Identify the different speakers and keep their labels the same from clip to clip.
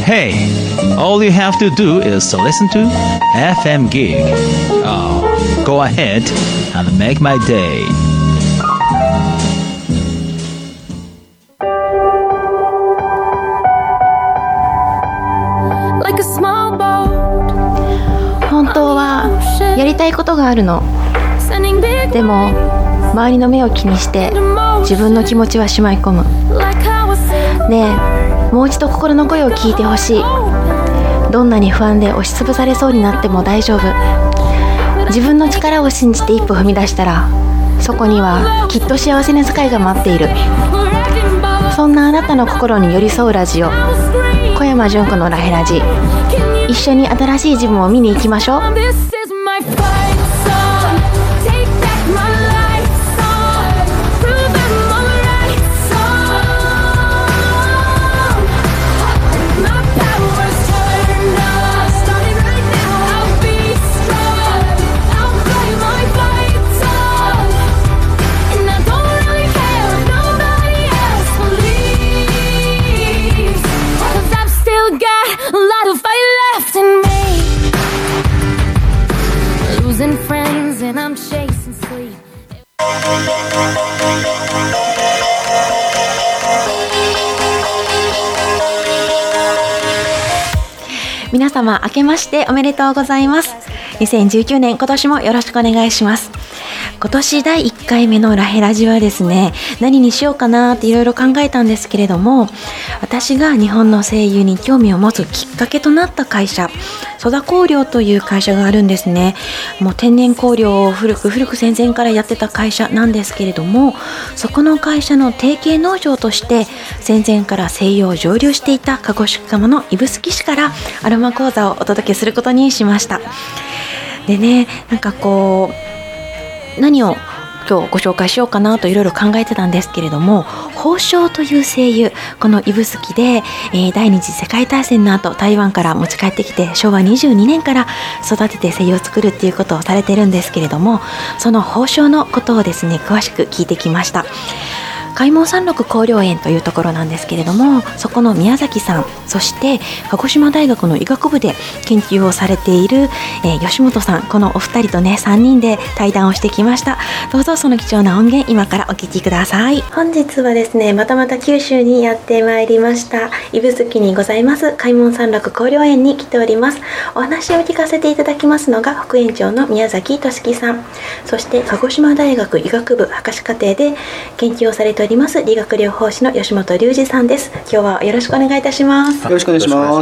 Speaker 1: hey, all you have to do is to listen to FM Gig. Oh, go ahead and make my day.
Speaker 2: Like a small boat.
Speaker 3: 本当はやりたいことがあるの。
Speaker 2: Sending big
Speaker 3: でも周りの目を気にして自分の気持ちはしまい込む。
Speaker 2: like how I said.
Speaker 3: ねえ、もう一度心の声を聞いてほしい。どんなに不安で押しつぶされそうになっても大丈夫。自分の力を信じて一歩踏み出したら、そこにはきっと幸せな世界が待っている。そんなあなたの心に寄り添うラジオ、小山純子のラヘラジ。一緒に新しい自分を見に行きましょう。
Speaker 2: This is my fight song. Take back my life song. Prove I'm alright song. My power's turned on. Starting right now, I'll be strong. I'll play my fight song. And I don't really care if nobody else believes. 'Cause I've still got a lot of fight left in me. Losing friends and I'm chasing sleep.
Speaker 3: 皆様明けましておめでとうございます。2019年今年もよろしくお願いします。今年第1回目のラヘラジはですね、何にしようかなっていろいろ考えたんですけれども、私が日本の声優に興味を持つきっかけとなった会社、曽田香料という会社があるんですね。もう天然香料を古く戦前からやってた会社なんですけれども、そこの会社の提携農場として戦前から声優を蒸留していた鹿児島の指宿市からアロマ講座をお届けすることにしました。でね、なんかこう何を今日ご紹介しようかなといろいろ考えてたんですけれども、宝生という声優、この指宿で、第二次世界大戦の後台湾から持ち帰ってきて昭和22年から育てて声優を作るっていうことをされてるんですけれども、その宝生のことをですね詳しく聞いてきました。開門山麓光陵園というところなんですけれども、そこの宮崎さん、そして鹿児島大学の医学部で研究をされている、吉本さん、このお二人とね3人で対談をしてきました。どうぞその貴重な音源今からお聞きください。本日はですねまた九州にやってまいりました。指宿にございます開門山麓光陵園に来ております。お話を聞かせていただきますのが副園長の宮崎俊樹さん、そして鹿児島大学医学部博士課程で研究をされております理学療法士の吉本隆二さんです。今日はよろしくお願いいたします。
Speaker 4: よろしくお願いします。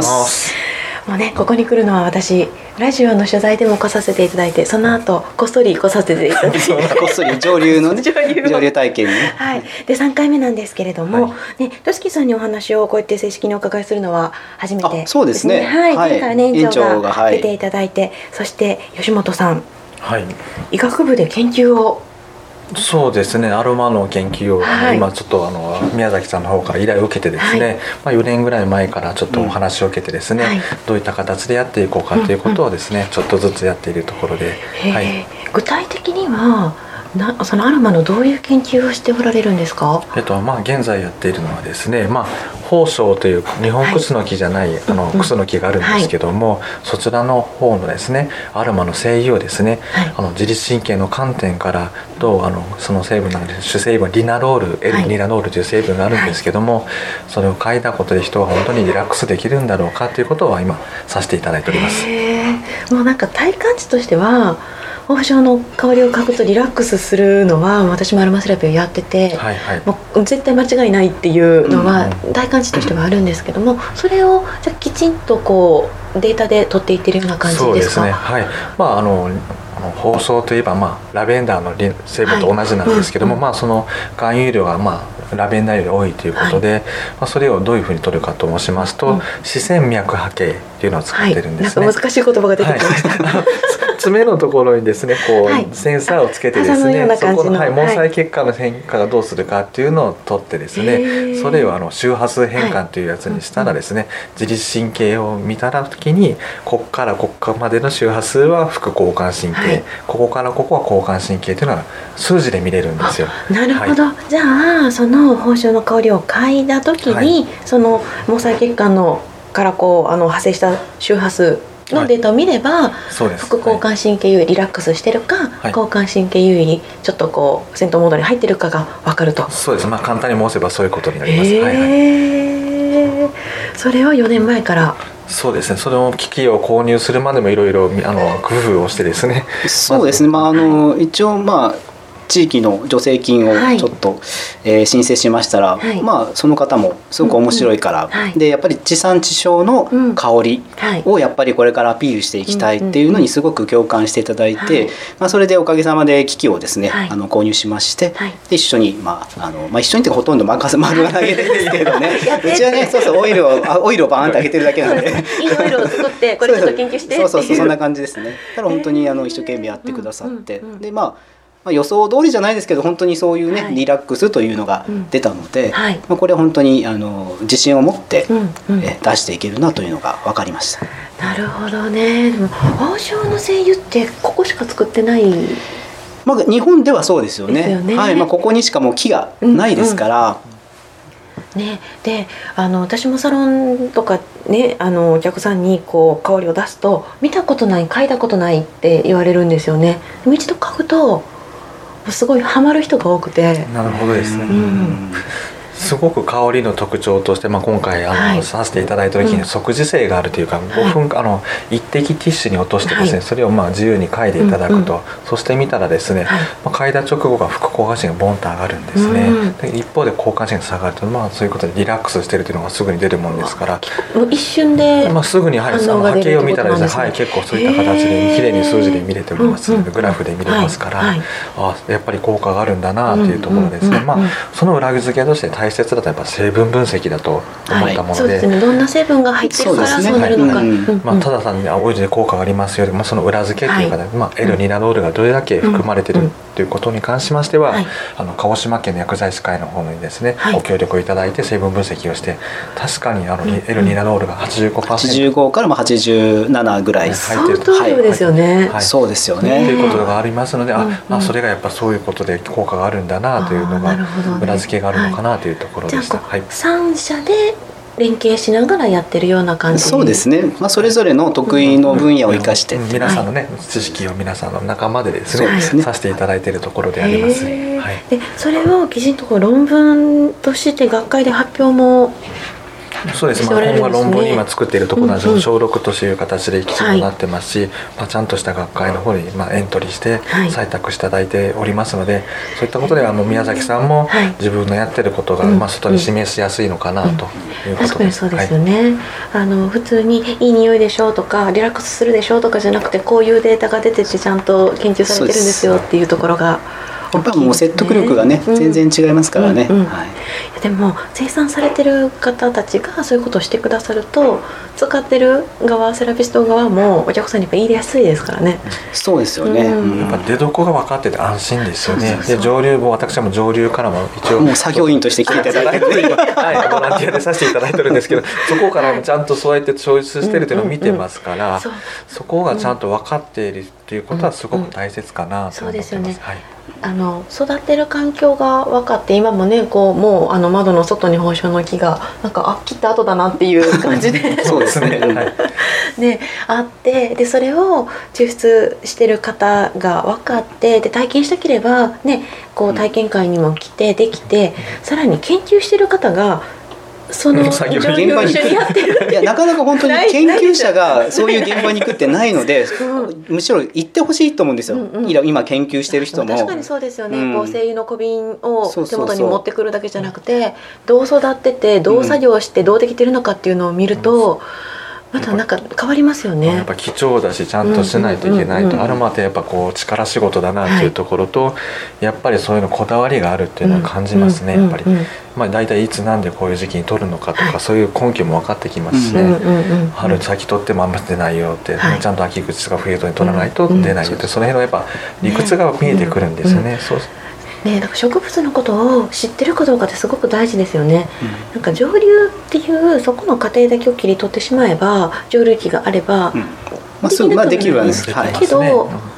Speaker 3: もうね、ここに来るのは私ラジオの取材でも来させていただいて、その後こっそり来させていただいて
Speaker 4: こっそり上流のね上流体験に、
Speaker 3: はい、で3回目なんですけれども、ね、俊樹さんにお話をこうやって正式にお伺いするのは初めてですね。
Speaker 4: そうですね、
Speaker 3: はい、前回ね園長が
Speaker 4: はい
Speaker 3: 出ていただいて、そして吉本さん、
Speaker 5: はい、
Speaker 3: 医学部で研究を。
Speaker 5: そうですね、アロマの研究を、今ちょっと宮崎さんの方から依頼を受けてですね、4年ぐらい前からちょっとお話を受けてですね、どういった形でやっていこうかということをですね、ちょっとずつやっているところで、
Speaker 3: 具体的にはそのアロマのどういう研究をしておられるんですか？
Speaker 5: 現在やっているのはですね、宝生という日本クスノキじゃない、クスノキがあるんですけども、そちらの方のですねアロマの精油をですね、自律神経の観点からどうその成分なんです、主成分リナロール、L ニラノールという成分があるんですけども、それを嗅いだことで人は本当にリラックスできるんだろうかということを今させていただいております。
Speaker 3: もうなんか体感値としては宝生の香りを嗅ぐとリラックスするのは私もアロマセラピーをやってて、もう絶対間違いないっていうのは体感値としてはあるんですけども、それをじゃきちんとこうデータで取っていってるような感じですか？
Speaker 5: そうですね、はい。宝生といえば、ラベンダーの成分と同じなんですけども、その含有量がラベンダーより多いということで、それをどういうふうに取るかと申しますと、視線脈波形っていうのを使ってるんですね。
Speaker 3: なんか難しい言葉が出てきました。
Speaker 5: 爪のところにですねセンサーをつけてですね、そこの毛細血管の変化がどうするかっていうのを取ってですね、それを周波数変換というやつにしたらですね、自律神経を見た時にここからここまでの周波数は副交感神経、ここからここは交感神経というのが数字で見れるんですよ。
Speaker 3: なるほど、じゃあその宝生の香りを嗅いだ時に、その毛細血管のからこう派生した周波数のデータを見れば、
Speaker 5: そうです。
Speaker 3: 副交感神経優位リラックスしてるか、
Speaker 5: はい
Speaker 3: 交感神経優位にちょっとこう戦闘モードに入ってるかが分かると。
Speaker 5: そうです。簡単に申せばそういうことになります。はいはい。
Speaker 3: それを4年前から
Speaker 5: そうですね。その機器を購入するまでもいろいろ工夫をしてですね。
Speaker 4: そうですね、一応地域の助成金をちょっと、申請しましたら、
Speaker 3: はい
Speaker 4: その方もすごく面白いから、
Speaker 3: はい
Speaker 4: でやっぱり地産地消の香りをやっぱりこれからアピールしていきたいっていうのにすごく共感していただいて、それでおかげさまで機器をですね、
Speaker 3: はい
Speaker 4: 購入しまして、
Speaker 3: はい
Speaker 4: で一緒に一緒にってほとんど丸が投げてるんですけどねうちはねそうオイルをバーンってあげてるだけなんで
Speaker 3: いいオイルを作ってこれちょっと研究してっていう
Speaker 4: そうそんな感じですね。ただ本当に一生懸命やってくださって、
Speaker 3: うんうんうん
Speaker 4: で予想通りじゃないですけど本当にそういうね、
Speaker 3: はい
Speaker 4: リラックスというのが出たので、
Speaker 3: はい
Speaker 4: これ本当に自信を持って、
Speaker 3: うん
Speaker 4: 出していけるなというのが分かりました。
Speaker 3: なるほどね。でも王将の精油ってここしか作ってない。
Speaker 4: 日本ではそうですよね。
Speaker 3: ですよね
Speaker 4: はい、ここにしかもう木がないですから、
Speaker 3: ね、で私もサロンとかねお客さんにこう香りを出すと見たことない嗅いだことないって言われるんですよね。でも一度嗅ぐとすごいハマる人が多くて。
Speaker 5: なるほどですね。
Speaker 3: うん
Speaker 5: すごく香りの特徴として、今回
Speaker 3: はい
Speaker 5: させていただいた時に即時性があるというか、5分一滴ティッシュに落としてですね、
Speaker 3: はい
Speaker 5: それを自由に嗅いでいただくと、そして見たらですね、
Speaker 3: はい
Speaker 5: 嗅いだ直後が副交感神経がボンと上がるんですね、
Speaker 3: うん
Speaker 5: で一方で交感神経が下がると、そういうことでリラックスしてるというのがすぐに出るものですから、
Speaker 3: もう一瞬で、
Speaker 5: すぐに、はい、
Speaker 3: 反応が
Speaker 5: 波形を
Speaker 3: 出るって
Speaker 5: 見たらですね、
Speaker 3: ことなんですね
Speaker 5: 結構そういった形で綺麗に数字で見れておりますので、
Speaker 3: うんうん
Speaker 5: グラフで見れますから、
Speaker 3: はい
Speaker 5: やっぱり効果があるんだなというところですね。
Speaker 3: うんうんうん
Speaker 5: その裏付けとして大切だとやっぱ成分分析だと思ったもので、
Speaker 3: そうですね。どんな成分が入ってるから
Speaker 4: そうですね
Speaker 3: そうなるのか。
Speaker 4: はい
Speaker 3: うん
Speaker 5: ただ単にオイルで効果がありますよりも、その裏付けというか、ねL ニナロールがどれだけ含まれているということに関しましては、
Speaker 3: はい
Speaker 5: 鹿児島県の薬剤師会の方にですね、
Speaker 3: はい
Speaker 5: ご協力をいただいて成分分析をして、確かにL ニナロールが 85%
Speaker 4: 85から87ぐらい、
Speaker 5: 入ってる
Speaker 3: 相当量ですよね。
Speaker 5: はい
Speaker 4: そうですよ
Speaker 5: と
Speaker 4: ね。
Speaker 5: いうことがありますので、
Speaker 3: うん
Speaker 5: それがやっぱそういうことで効果があるんだなというのが
Speaker 3: なるほどね
Speaker 5: 裏付けがあるのかなというところでした。
Speaker 3: じゃあ
Speaker 5: はい。
Speaker 3: 3社で連携しながらやってるような感じ。
Speaker 4: そうですね、それぞれの得意の分野を生かして、
Speaker 5: 皆さんのね、知識を皆さんの仲間でですね、
Speaker 4: そうですね
Speaker 5: させていただいているところであります。
Speaker 3: へー
Speaker 5: はい。
Speaker 3: でそれをきちんとこう論文として学会で発表も
Speaker 5: そうです。
Speaker 3: しておられるんですね
Speaker 5: 本は論文に今作っているところなんですけど、
Speaker 3: うんうん
Speaker 5: 小6という形できちんとなってますし、ちゃんとした学会の方にエントリーして
Speaker 3: はい
Speaker 5: 採択していただいておりますので、そういったことで宮崎さんも
Speaker 3: はい
Speaker 5: 自分のやってることが外に示しやすいのかなということ
Speaker 3: 確かにそうですよね、普通にいい匂いでしょうとかリラックスするでしょうとかじゃなくて、こういうデータが出ててちゃんと研究されてるんですよっていうところが
Speaker 4: やっぱりもう説得力がね、全然違いますからね。
Speaker 3: うんうん
Speaker 4: はい
Speaker 3: いやでも生産されてる方たちがそういうことをしてくださると、使ってる側セラピスト側もお客さんにやっぱ言いやすいですからね。
Speaker 4: そうですよね。
Speaker 3: うん
Speaker 5: やっぱ出どこが分かってて安心ですよね。
Speaker 3: そうそうそう
Speaker 5: で上流も私はもう上流からも一応
Speaker 4: もう作業員として来ていただいて、
Speaker 5: はい、ボランティアでさせていただいてるんですけど、そこからもちゃんとそうやってチョイスしてるっていうのを見てますから、
Speaker 3: そう
Speaker 5: そこがちゃんと分かっているっていうことはすごく大切かなと思ってます。
Speaker 3: そうですよね
Speaker 5: はい。
Speaker 3: 育ってる環境が分かって、今もねこうもう窓の外に宝生の木がなんか切った後だなっていう感じで
Speaker 4: そうですね。
Speaker 5: はい。
Speaker 3: であって、でそれを抽出してる方が分かって、で体験したければね、こう体験会にも来てできて、さらに研究してる方がその
Speaker 5: 作業
Speaker 3: 状況を一緒にやってる
Speaker 4: いやなかなか本当に研究者がそういう現場に行くってないので、むしろ行ってほしいと思うんですよ。今研究してる人も。
Speaker 3: 確かにそうですよね、こう精油の小瓶を
Speaker 4: そうそうそう
Speaker 3: 手元に持ってくるだけじゃなくて、どう育っててどう作業してどうできてるのかっていうのを見ると、またなんか変わりますよね。
Speaker 5: やっぱ貴重だしちゃんとしないといけないと、アロマってやっぱこう力仕事だなっていうところと、やっぱりそういうのこだわりがあるっていうのは感じますね、やっぱり。大体いつなんでこういう時期に取るのかとか、そういう根拠も分かってきますしね、春先取ってもあんまり出ないよって、ちゃんと秋口とか冬とに取らないと出ないよって、その辺のやっぱ理屈が見えてくるんですよね。そう
Speaker 3: ね、だから植物のことを知ってるかどうかってすごく大事ですよね、なんか上流っていうそこの過程だけを切り取ってしまえば、上流期があれば、
Speaker 4: すぐできるわけです。
Speaker 3: けど、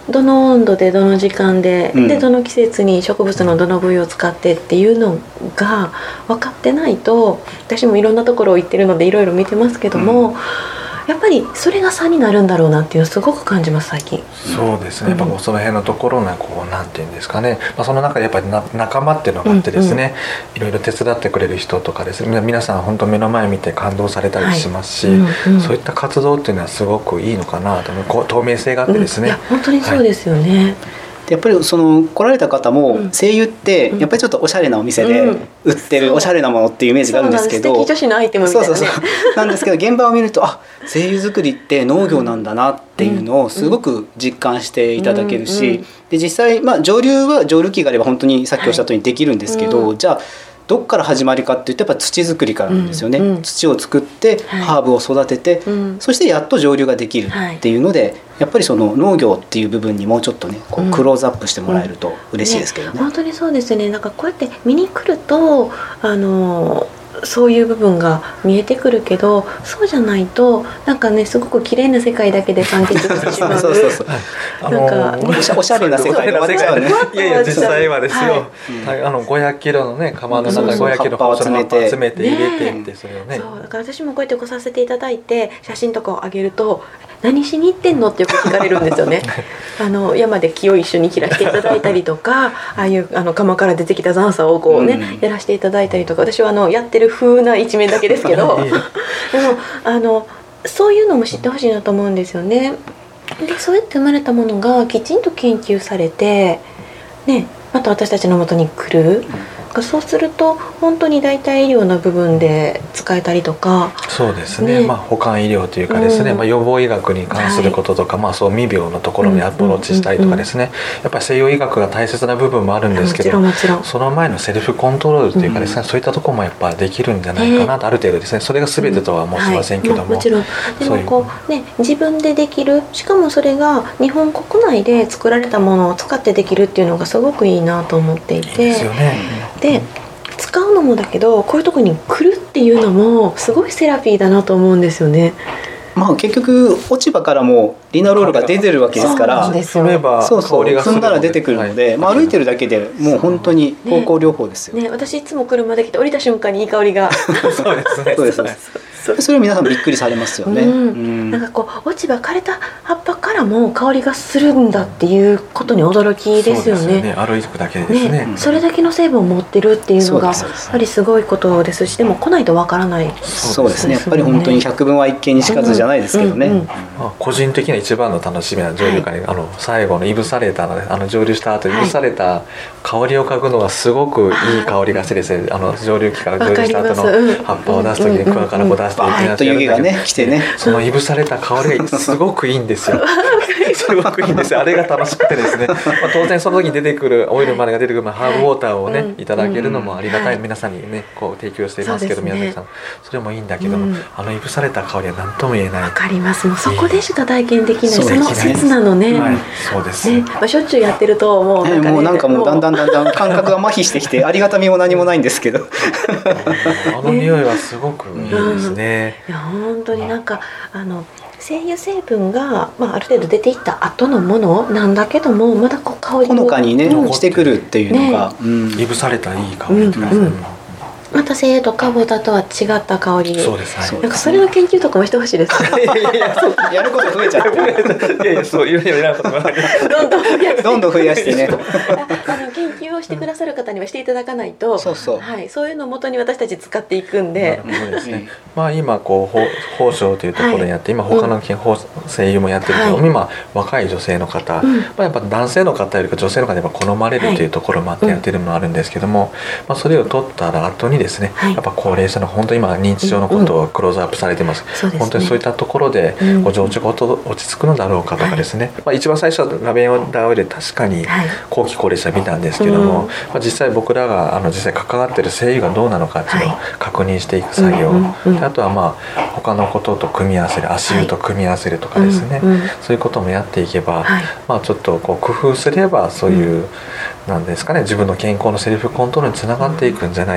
Speaker 3: どの温度でどの時間で、
Speaker 4: うん
Speaker 3: でどの季節に植物のどの部位を使ってっていうのが分かってないと、私もいろんなところを行ってるのでいろいろ見てますけども、やっぱりそれが差になるんだろうなっていうのをすごく感じます最近。
Speaker 5: そうですね、やっぱこうその辺のところのこうなんていうんですかね、その中でやっぱり仲間っていうのがあってですね、いろいろ手伝ってくれる人とかですね、皆さん本当目の前見て感動されたりしますし、そういった活動っていうのはすごくいいのかなと思う。こう透明性があってですね、
Speaker 3: いや本当にそうですよね。
Speaker 4: でやっぱりその来られた方も声優ってやっぱりちょっとおしゃれなお店で売ってるおしゃれなものっていうイメージがあるんですけど、
Speaker 3: 素敵女子のアイテムみたいなね。
Speaker 4: そうなんですけど現場を見ると声優作りって農業なんだなっていうのをすごく実感していただけるし、で実際蒸留は蒸留機があれば本当にさっきおっしゃったようにできるんですけど、じゃあどっから始まりかっていうとやっぱ土作りからなんですよね、土を作ってハーブを育てて、そしてやっと蒸留ができるっていうので、やっぱりその農業っていう部分にもうちょっとねこうクローズアップしてもらえると嬉しいですけどね。
Speaker 3: 本当にそうですね。なんかこうやって見に来るとそういう部分が見えてくるけど、そうじゃないとなんかねすごく綺麗な世界だけで完結してしまう。
Speaker 4: そうなんかおしゃれな世界が終わっちゃうね。
Speaker 5: いやいや実際はですよ、500キロのね釜の中に500キロの葉っぱを集めて入れてってそれをね。
Speaker 3: そうだから私もこうやって来させていただいて写真とかをあげると、何しに行ってんのってよく聞かれるんですよね。山で木を一緒に切らしていただいたりとか、ああいう釜から出てきた残砂をこうね、やらせていただいたりとか、私はやってる風な一面だけですけどでもそういうのも知ってほしいなと思うんですよね。でそうやって生まれたものがきちんと研究されて、ね、また私たちの元に来る。そうすると本当に代替医療の部分で使えたりとか。
Speaker 5: そうですね、保管医療というかですね、予防医学に関することとか、そう未病のところにアプローチしたりとかですね、やっぱり西洋医学が大切な部分もあるんですけど、その前のセルフコントロールというかですね、そういったところもやっぱできるんじゃないかなと、ある程度ですね、それが全てとは思いませんけども、
Speaker 3: もちろんでもこうね、自分でできる、しかもそれが日本国内で作られたものを使ってできるっていうのがすごくいいなと思っていて、
Speaker 5: いいですよね。
Speaker 3: で使うのもだけど、こういうところに来るっていうのもすごいセラピーだなと思うんですよね。
Speaker 4: 結局落ち葉からもリナロールが出てるわけですから、踏んだら出てくるので、歩いてるだけでもう本当に芳香療法ですよ。
Speaker 3: 私いつも車で来て降りた瞬間にいい香りが
Speaker 5: そうですね。
Speaker 4: それを皆さんびっくりされますよね。
Speaker 3: なんかこう落ち葉枯れた葉っぱからも香りがするんだっていうことに驚きですよね。
Speaker 5: 歩くだけですね。
Speaker 3: それだけの成分を持ってるっていうのがやっぱりすごいことですし、でも来ないとわからない。
Speaker 4: そうですね。やっぱり本当に百聞は一見にしかずじゃないですけどね。
Speaker 5: 個人的な一番の楽しみは蒸留会に最後のいぶされた蒸留した後いぶされた香りを嗅ぐのがすごくいい香りがしてですね、蒸留機から蒸留した後の葉っぱを出す時に桑からこう出していきな
Speaker 4: と湯気がね来てね、
Speaker 5: そのいぶされた香りがすごくいいんですよ。すごくいいんですよ。あれが楽しくてですね、当然その時に出てくるオイルまでが出てくるハーブウォーターをねいただけるのもありがたい、皆さんにねこう提供していますけど、宮崎さんそれもいいんだけども、いぶされた香りは何とも言えない。
Speaker 3: わかります。もうそこでしか体験できない、その刹那のね。
Speaker 5: そうです。
Speaker 3: しょっちゅうやってるともう
Speaker 4: なんかもうだんだん感覚が麻痺してきてありがたみも何もないんですけど
Speaker 5: 匂いはすごくいいですね。
Speaker 3: いや本当になんか精油成分が、ある程度出ていった後のものなんだけども、まだこう香り
Speaker 4: ほのかにねしてくるっていうのが、
Speaker 5: いぶされたいい香りって感じで、
Speaker 3: また精油とかボタとは違った香り。
Speaker 5: そうです。
Speaker 3: なんかそれの研究とかもしてほしいです。
Speaker 4: やること増えちゃう。
Speaker 5: いやそういうふうになることもあります。
Speaker 4: どんどん増やしてね。
Speaker 3: 研究をしてくださる方にはしていただかないと、そういうのを元に私たち使っていくんで。
Speaker 5: そうですね。今こう宝生というところにやって、今他の精油もやってるけど、今若い女性の方、やっぱ男性の方よりか女性の方やっぱ好まれるというところもあってやってるのもあるんですけども、それを取ったら後にですね、やっぱ高齢者の本当に今認知症のことをクローズアップされてます。本当にそういったところで情緒が落ち着くのだろうかとかですね、一番最初はラベンダーオイルで確かに後期高齢者見たんですけども、実際僕らが実際関わってる精油がどうなのかっていうのを確認していく作業、あとは他のことと組み合わせる、足湯と組み合わせるとかですね、そういうこともやっていけば、ちょっとこう工夫すればそういうなんですかね、自分の健康のセルフコントロールにつながっていくんじゃないかな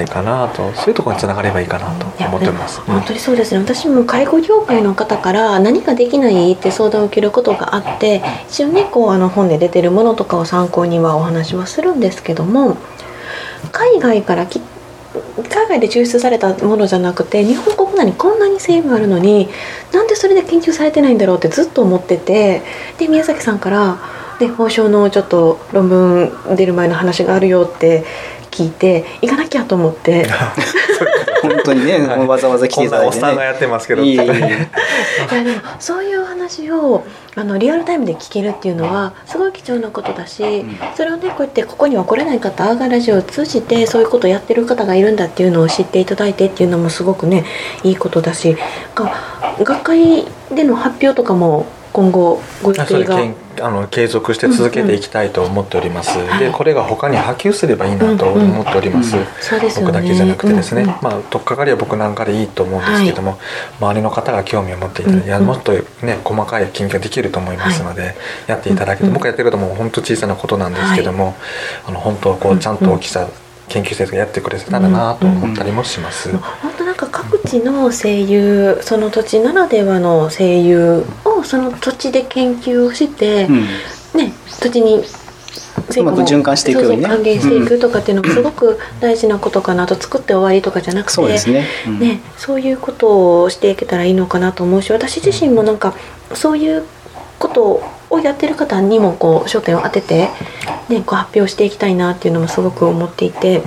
Speaker 5: と、そういうところにつながればいいかなと思っております。
Speaker 3: 本当にそうですね。私も介護業界の方から何かできないって相談を受けることがあって、一応ねこう本で出てるものとかを参考にはお話はするんですけども、海外で抽出されたものじゃなくて、日本国内にこんなに成分あるのになんでそれで研究されてないんだろうってずっと思ってて、で宮崎さんからで法省のちょっと論文出る前の話があるよって聞いて行かなきゃと思って
Speaker 4: 本当にね、もうわざわざ来ていただいてね。
Speaker 5: こんなおっさんがやってますけど、
Speaker 4: いえいえ
Speaker 3: いやでもそういう話をリアルタイムで聞けるっていうのはすごい貴重なことだし、それをねこうやってここには来れない方、アーガラジオを通じてそういうことをやってる方がいるんだっていうのを知っていただいてっていうのもすごくねいいことだし、学会での発表とかも今後ご予定が
Speaker 5: 継続して続けていきたいと思っております。でこれが他に波及すればいいなと思っております。僕だけじゃなくてですね、まあ取っかかりは僕なんかでいいと思うんですけども、周りの方が興味を持っていただいて、もっとね細かい研究ができると思いますので、やっていただけて、僕やってることも本当小さなことなんですけども、本当こうちゃんと大きさ研究生がやってくれてたらなと思ったりもします。
Speaker 3: 本当なんか各地の声優、その土地ならではの声優をその土地で研究をして、ね、土地に
Speaker 4: うまく循環していくようにね、
Speaker 3: 還元していくとかっていうのもすごく大事なことかなと、作って終わりとかじゃなくて、
Speaker 4: そうですね、
Speaker 3: ね、そういうことをしていけたらいいのかなと思うし、私自身もなんかそういうことをやってる方にもこう焦点を当てて、ね、こう発表していきたいなっていうのもすごく思っていて。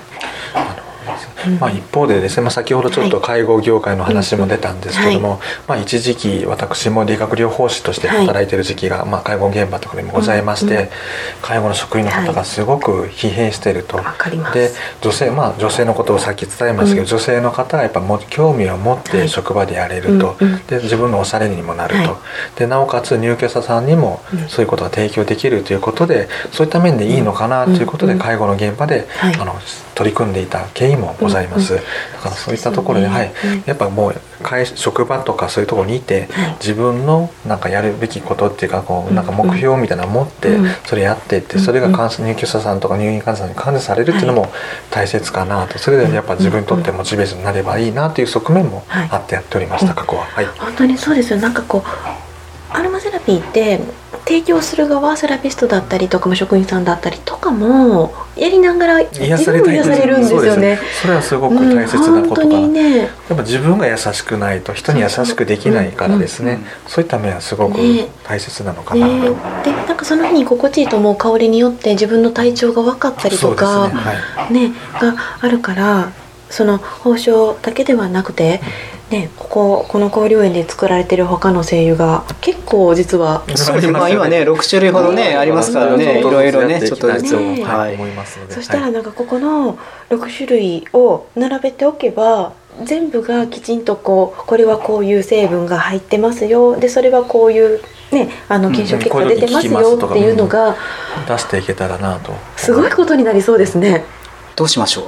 Speaker 5: まあ、一方でですね、先ほどちょっと介護業界の話も出たんですけども、一時期私も理学療法士として働いている時期が、介護現場とかでもございまして、介護の職員の方がすごく疲弊していると。で女性のことをさっき伝えましたけど、女性の方がやっぱ興味を持って職場でやれると、で自分のおしゃれにもなると、でなおかつ入居者さんにもそういうことが提供できるということで、そういった面でいいのかなということで、介護の現場で取り組んでいた経緯もございます。だからそういったところで、やっぱもう職場とかそういうところにいて、自分のなんかやるべきことっていうか、こうなんか目標みたいなのを持ってそれやっていって、それが入居者さんとか入院患者さんに感謝されるっていうのも大切かなと。それでやっぱ自分にとってモチベーションになればいいなという側面もあってやっておりました、過去は。
Speaker 3: 本当にそうですよ。なんかこうアロマセラピーって提供する側、セラピストだったりとかも職員さんだったりとかもやりながら自分も癒されるんですよね。
Speaker 5: それはすごく大切なことかな、
Speaker 3: ね、
Speaker 5: やっぱ自分が優しくないと人に優しくできないからですね、そういった面はすごく大切なのかなと、
Speaker 3: でなんかその日に心地いいと思う香りによって自分の体調が分かったりとか、があるから、その報奨だけではなくて、この香料園で作られてる他の精油が結構実は
Speaker 4: 今ね6種類ほどねありますからね、いろいろねちょっとずつ思
Speaker 5: いますので、
Speaker 3: そしたらなんかここの6種類を並べておけば、全部がきちんとこれはこういう成分が入ってますよ、でそれはこういう検証結果出てますよっていうのが
Speaker 5: 出していけたらなと。
Speaker 3: すごいことになりそうですね。
Speaker 4: どうしましょう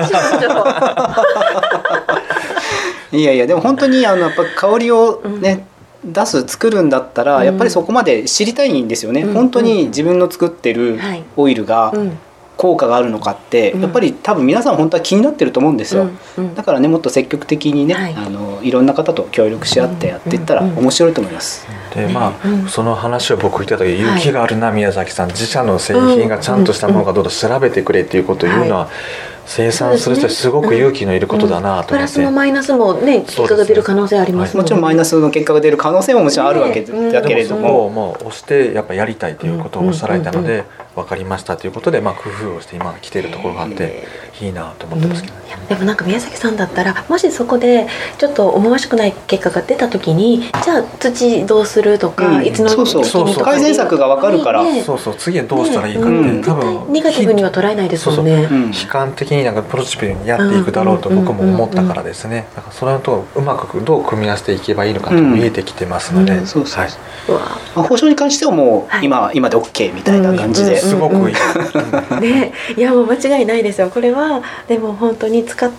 Speaker 4: いやいや、でも本当にやっぱ香りをね、作るんだったらやっぱりそこまで知りたいんですよね、本当に自分の作ってるオイルが効果があるのかって、やっぱり多分皆さん本当は気になってると思うんですよ、だからね、もっと積極的にね、いろんな方と協力し合ってやっていったら面白いと思います。
Speaker 5: でその話を僕言った時、勇気があるな宮崎さん、自社の製品がちゃんとしたものかどうか調べてくれっていうことを言うのは、生産する人はすごく勇気のいることだなと思って、
Speaker 3: プラスもマイナスもね、結果が出る可能性あります
Speaker 4: もちろんマイナスの結果が出る可能性ももちろんあるわけだけれども、
Speaker 5: もう押してやっぱやりたいということをおっしゃられたので、分かりましたということで、工夫をして今来ているところがあっていいなと思ってますけど、
Speaker 3: でもなんか宮崎さんだったら、もしそこでちょっと思わしくない結果が出た時に、じゃあ土どうするとか、いつの時期とか
Speaker 4: 改善策が分かるから、
Speaker 5: 次はどうしたらいいかって、多分
Speaker 3: ネガティブには捉えないですもんね。
Speaker 5: 悲観的になんかポジティブにやっていくだろうと僕も思ったからですね、だからそれとうまくどう組み合わせていけばいいのかと見えてきてますので、
Speaker 4: 報酬に関してはもう今で OK みたいな感じで、
Speaker 5: すごくいい
Speaker 3: いやもう間違いないですよ。これはでも本当に使って、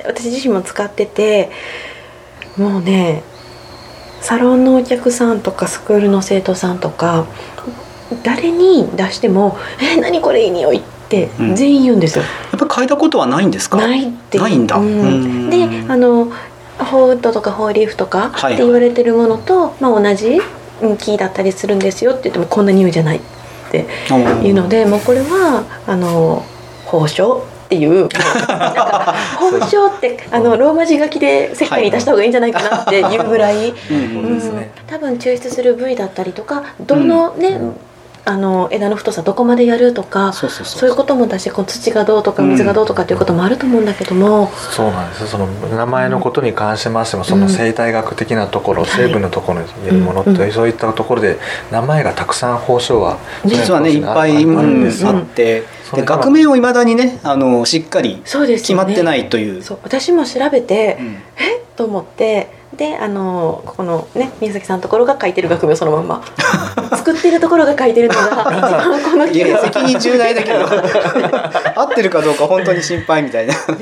Speaker 3: 私自身も使ってて、もうね、サロンのお客さんとかスクールの生徒さんとか誰に出しても「何これいい匂い」っって全員言うんですよ。
Speaker 4: やっぱり嗅いだことはないんですか？
Speaker 3: ないって
Speaker 4: ないんだ。
Speaker 3: でホーウッドとかホーリーフとかって言われてるものと、同じ木だったりするんですよって言ってもこんな匂いじゃないっていうので、もうこれは宝生っていうなんか宝生ってローマ字書きで世界に出した方がいいんじゃないかなっていうぐらい、多分抽出する部位だったりとかどのね、枝の太さどこまでやるとか、そういうこともだし、この土がどうとか水がどうとかっていうこともあると思うんだけども、
Speaker 5: そうなんです。その名前のことに関しましても、その生態学的なところ、成分のところに言えるものって、そういったところで名前がたくさん宝生は
Speaker 4: 実はねいっぱいあって、で学名をいまだにねしっかり決まってないという。
Speaker 3: 私も調べて、えっと思って。でここのね宮崎さんのところが書いてる学名をそのまんま作ってるところが書いてるのが一番この
Speaker 4: いや責任重大だけど合ってるかどうか本当に心配みたいな。
Speaker 3: そう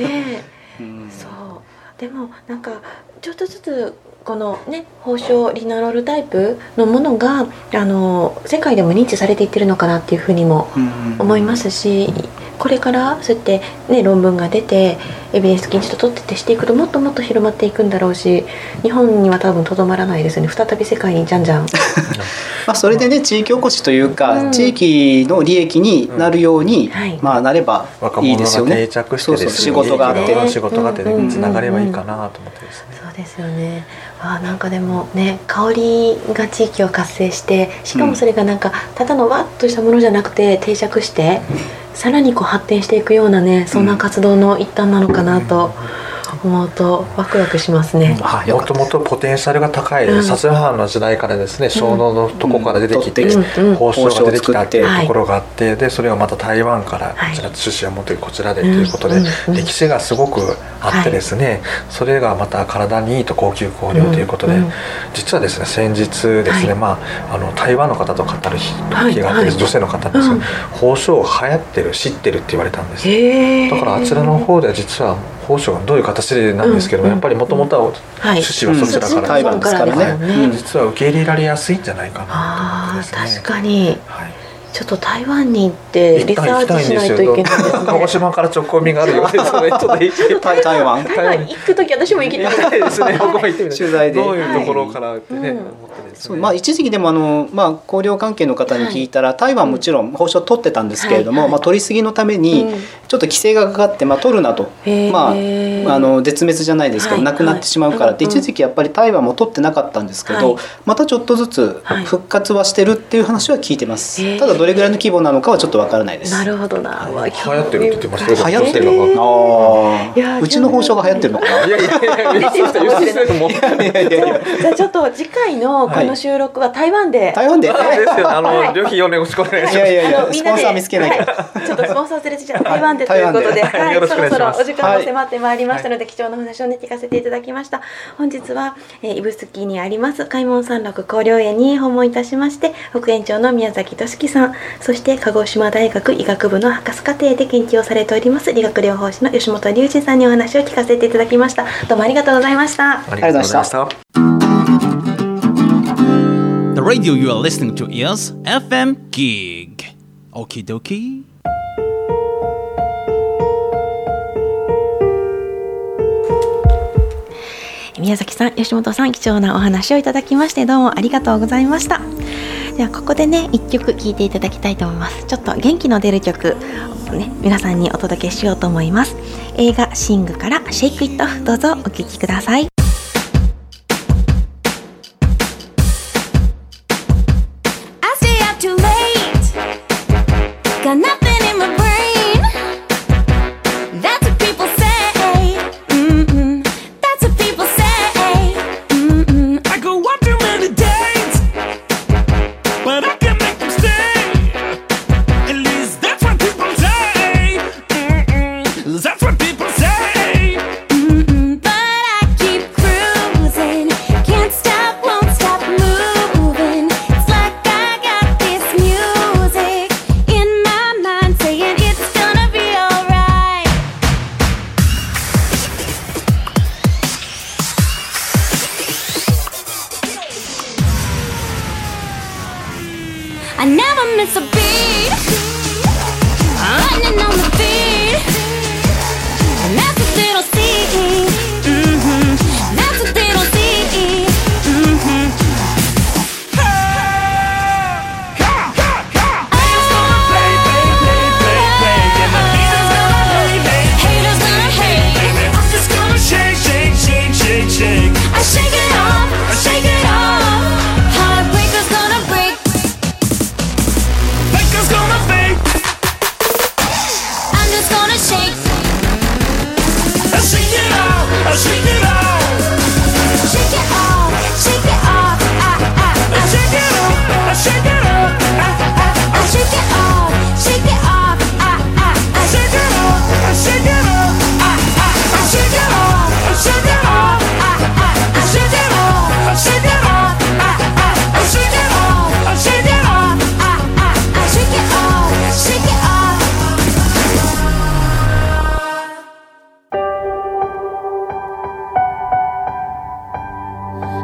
Speaker 3: でもなんかちょっとずつこのね宝生リナロールタイプのものが世界でも認知されていってるのかなっていうふうにも思いますし、これからそうやってね論文が出てエビデンス禁止と取っててしていくともっともっと広まっていくんだろうし、日本には多分とどまらないですね。再び世界にじゃんじゃん
Speaker 4: それでね地域おこしというか、地域の利益になるように、なればいいですよね。
Speaker 5: 定着してですね、
Speaker 4: 仕事があって
Speaker 5: 仕事があってつながればいいかなと思ってですね。
Speaker 3: そうですよね。なんかでもね香りが地域を活性して、しかもそれがなんかただのわっとしたものじゃなくて定着して、さらにこう発展していくようなね、そんな活動の一端なのかなと思うとワクワクしますね。
Speaker 5: もともとポテンシャルが高い薩摩藩の時代からですね、小脳のとこから出てきて宝生が出てきたっていうところがあって、でそれがまた台湾からこちら出資を持ってこちらでということで、歴史がすごくあってですね、それがまた体にいいと高級香料ということで、実はですね先日ですね、台湾の方と語る日があって、女性の方ですが宝生流行ってる知ってるって言われたんです。だからあちらの方では実は宝生がどういう形でなんですけども、やっぱりもともと趣旨はそちらから
Speaker 4: 台湾ですからね、
Speaker 5: 実は受け入れられやすいんじゃないかなと思ってですね。
Speaker 3: 確かに、ちょっと台湾に行ってリサーチしないといけないですね。
Speaker 5: 鹿児島から直行便があるようですので、ちょっと
Speaker 4: 台湾
Speaker 3: 行く時私も行きたい
Speaker 5: ですね。僕も行ってみたい。
Speaker 4: 取材で
Speaker 5: どういうところからってね、思ってですね。
Speaker 4: 一時期でも香料関係の方に聞いたら、台湾もちろん宝生取ってたんですけれども、取りすぎのためにちょっと規制がかかって、取るなと、絶滅じゃないですけどなくなってしまうからって、一時期やっぱり台湾も取ってなかったんですけど、またちょっとずつ復活はしてるっていう話は聞いてます。ただどれぐらいの規模なのかはちょっとわからないです。
Speaker 3: なるほどな。
Speaker 5: 流行ってるって言ってましたけど、
Speaker 4: 流行ってるのか。うちの宝生が流行ってるのかな。
Speaker 5: いや
Speaker 3: じゃあちょっと次回のこの収録は台湾で。
Speaker 4: 台湾で。
Speaker 5: ですよ。旅費をねよろしくお願いします。
Speaker 4: いやスポンサー見つけないから。
Speaker 3: ちょっとスポンサー連れてじゃ台湾でということで、そろそろお時間も迫ってまいりましたので、貴重なお話をね聞かせていただきました。本日は指宿にあります開門山麓香料園に訪問いたしまして、副園長の宮崎俊樹さん、そして鹿児島大学医学部の博士課程で研究をされております理学療法士の吉本隆二さんにお話を聞かせていただきました。どうもありがとうございました。
Speaker 5: ありがとうございました。
Speaker 1: The radio you are listening to is FM Gig. Okie dokie.
Speaker 3: 宮崎さん、吉本さん、貴重なお話をいただきましてどうもありがとうございました。ではここでね1曲聴いていただきたいと思います。ちょっと元気の出る曲をね皆さんにお届けしようと思います。映画シングからシェイクイットオフ、どうぞお聴きください。
Speaker 2: Got nothing in my brain. That's what people say. That's what people say.
Speaker 6: I go on too many dates, but I can't make them stay. At least that's what people say. That's what people say.
Speaker 2: But I keep cruising. Can't stop, won't stop moving. It's like I got this music in my mind saying it's gonna be alright. I never miss a beat. Running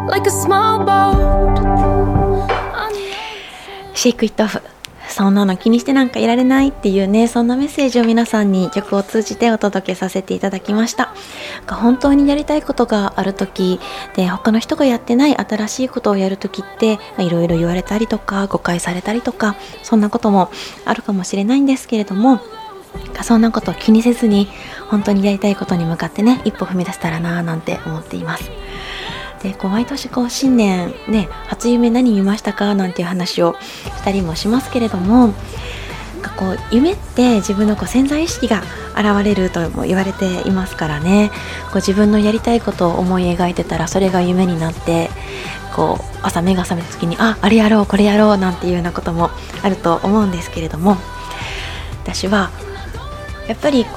Speaker 2: like a small boat.
Speaker 3: シェイクイットオフ、そんなの気にしてなんかいられないっていうね、そんなメッセージを皆さんに曲を通じてお届けさせていただきました。本当にやりたいことがある時で、他の人がやってない新しいことをやる時っていろいろ言われたりとか誤解されたりとか、そんなこともあるかもしれないんですけれども、そんなことを気にせずに本当にやりたいことに向かってね、一歩踏み出せたらなぁなんて思っています。で毎年新年ね、初夢何見ましたかなんていう話をしたりもしますけれども、夢って自分の潜在意識が現れるとも言われていますからね。自分のやりたいことを思い描いてたら、それが夢になって朝目が覚めた時にあれやろうこれやろうなんていうようなこともあると思うんですけれども、私はやっぱり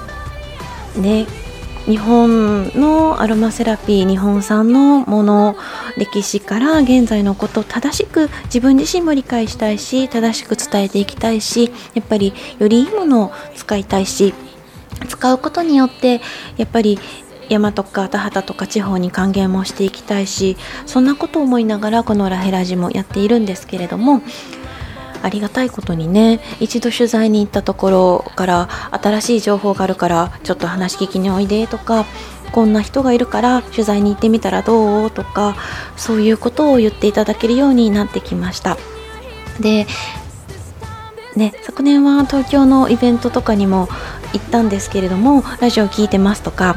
Speaker 3: 日本のアロマセラピー、日本産のもの、歴史から現在のことを正しく自分自身も理解したいし、正しく伝えていきたいし、やっぱりよりいいものを使いたいし、使うことによってやっぱり山とか田畑とか地方に還元もしていきたいし、そんなことを思いながらこのラヘラジもやっているんですけれども、ありがたいことにね、一度取材に行ったところから新しい情報があるからちょっと話聞きにおいでとか、こんな人がいるから取材に行ってみたらどうとか、そういうことを言っていただけるようになってきました。で昨年は東京のイベントとかにも行ったんですけれども、ラジオ聞いてますとか、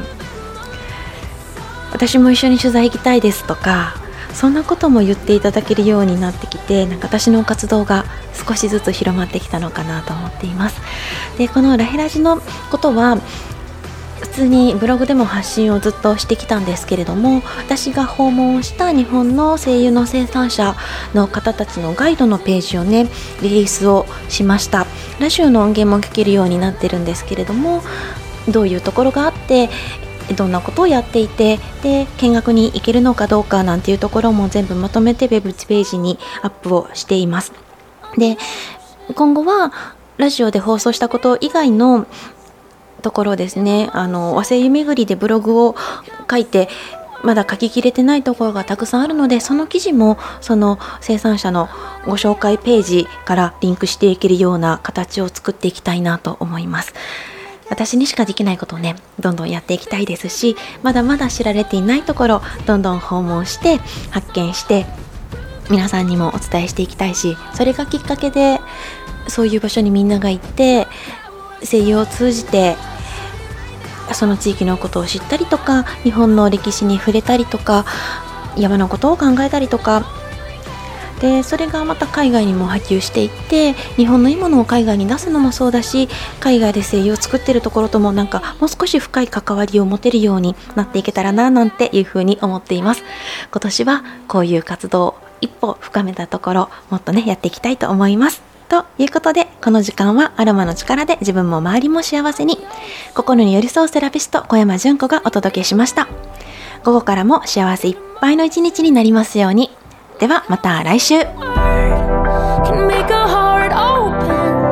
Speaker 3: 私も一緒に取材行きたいですとか、そんなことも言っていただけるようになってきて、私の活動が少しずつ広まってきたのかなと思っています。でこのラヘラジのことは普通にブログでも発信をずっとしてきたんですけれども、私が訪問した日本の声優の生産者の方たちのガイドのページをね、リリースをしました。ラジオの音源も聞けるようになってるんですけれども、どういうところがあってどんなことをやっていて、で見学に行けるのかどうかなんていうところも全部まとめてウェブページにアップをしています。で今後はラジオで放送したこと以外のところですね、和製湯巡りでブログを書いてまだ書ききれてないところがたくさんあるので、その記事もその生産者のご紹介ページからリンクしていけるような形を作っていきたいなと思います。私にしかできないことをね、どんどんやっていきたいですし、まだまだ知られていないところどんどん訪問して発見して皆さんにもお伝えしていきたいし、それがきっかけでそういう場所にみんなが行って声優を通じてその地域のことを知ったりとか、日本の歴史に触れたりとか、山のことを考えたりとかで、それがまた海外にも波及していって、日本のいいものを海外に出すのもそうだし、海外で声優を作っているところとももう少し深い関わりを持てるようになっていけたらななんていうふうに思っています。今年はこういう活動を一歩深めたところ、もっとねやっていきたいと思います。ということで、この時間はアロマの力で自分も周りも幸せに、心に寄り添うセラピスト小山純子がお届けしました。午後からも幸せいっぱいの一日になりますように。ではまた来週。
Speaker 2: Can make a heart open.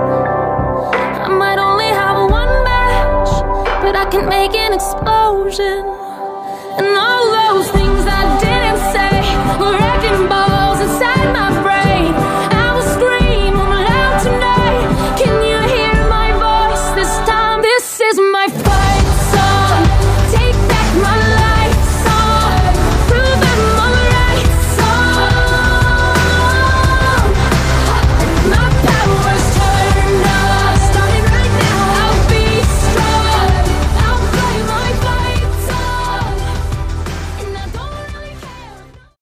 Speaker 2: I might only have one match, but I can make an explosion. And all those things